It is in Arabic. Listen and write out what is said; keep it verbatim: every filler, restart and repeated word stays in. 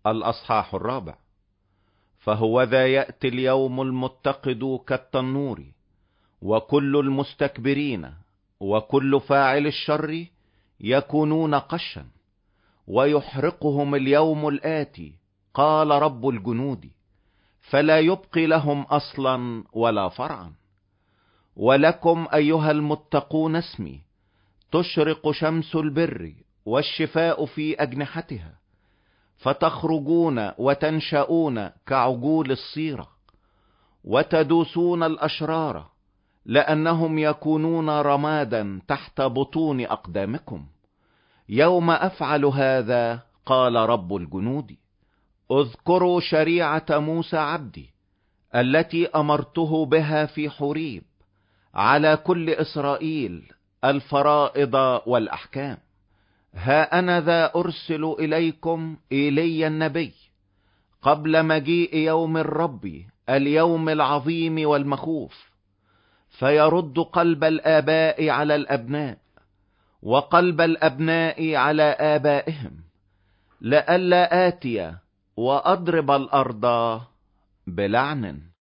الأصحاح الرابع. فهو ذا يأتي اليوم المتقد كالتنور، وكل المستكبرين وكل فاعل الشر يكونون قشا، ويحرقهم اليوم الآتي، قال رب الجنود، فلا يبقي لهم أصلا ولا فرعا. ولكم أيها المتقون اسمي، تشرق شمس البر والشفاء في أجنحتها، فتخرجون وتنشؤون كعجول الصيرة، وتدوسون الأشرار لأنهم يكونون رمادا تحت بطون أقدامكم. يوم أفعل هذا، قال رب الجنود، اذكروا شريعة موسى عبدي التي أمرته بها في حوريب على كل إسرائيل، الفرائض والأحكام. ها أنا ذا أرسل إليكم إيليا النبي قبل مجيء يوم الرب، اليوم العظيم والمخوف، فيرد قلب الآباء على الأبناء وقلب الأبناء على آبائهم، لئلا آتي وأضرب الأرض بلعن.